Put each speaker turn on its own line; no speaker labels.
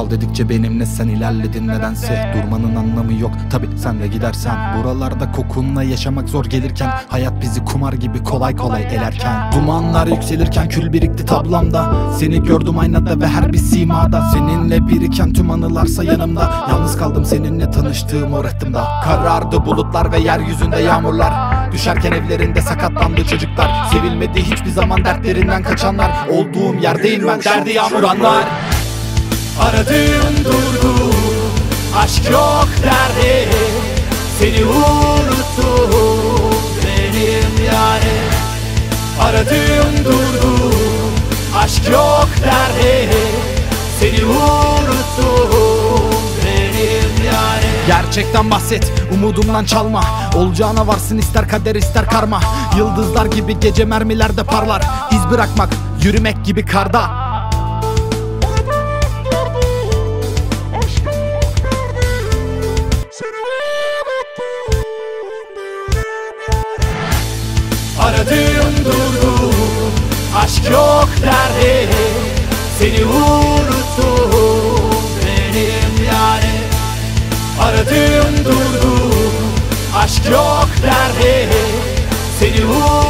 Kal dedikçe benimle sen ilerledin nedense. Durmanın anlamı yok tabi sen de gidersen. Buralarda kokunla yaşamak zor gelirken, hayat bizi kumar gibi kolay kolay elerken. Dumanlar yükselirken kül birikti tablamda. Seni gördüm aynada ve her bir simada. Seninle biriken tüm anılarsa yanımda. Yalnız kaldım seninle tanıştığım o rıhtımda. Karardı bulutlar ve yeryüzünde yağmurlar. Düşerken evlerinde sakatlandı çocuklar. Sevilmedi hiçbir zaman dertlerinden kaçanlar. Olduğum yerdeyim ben, derdi yağmuranlar. Aradım durdu, aşk yok derdi. Seni unuttum benim yarim. Aradım durdu, aşk yok derdi. Seni unuttum benim yarim. Gerçekten bahset, umudumdan çalma. Olacağına varsın ister kader ister karma. Yıldızlar gibi gece mermilerde parlar. İz bırakmak, yürümek gibi karda. Aradım durdu, aşk yok derdi. Seni unuttum benim yarim. Aradım durdu, aşk yok derdi. Seni unuttum.